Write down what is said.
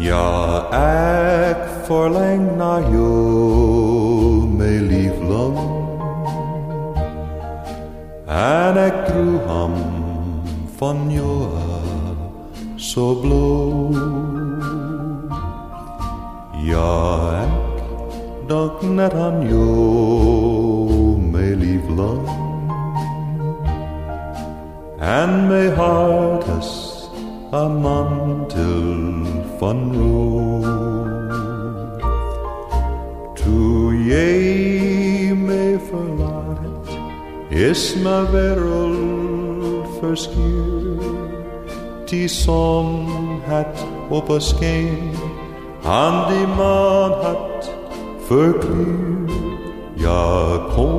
Ja, ek verlang na jou, my liefling, en ek droom hom van jou so blauw. Ja, ek dink net aan jou, my liefling, en my hart is 'n mantel van roos. Toe jy my verlaat het, is my wêreld verskeur. Die son het opgeskyn, en die maan het verkleur. Ja, kom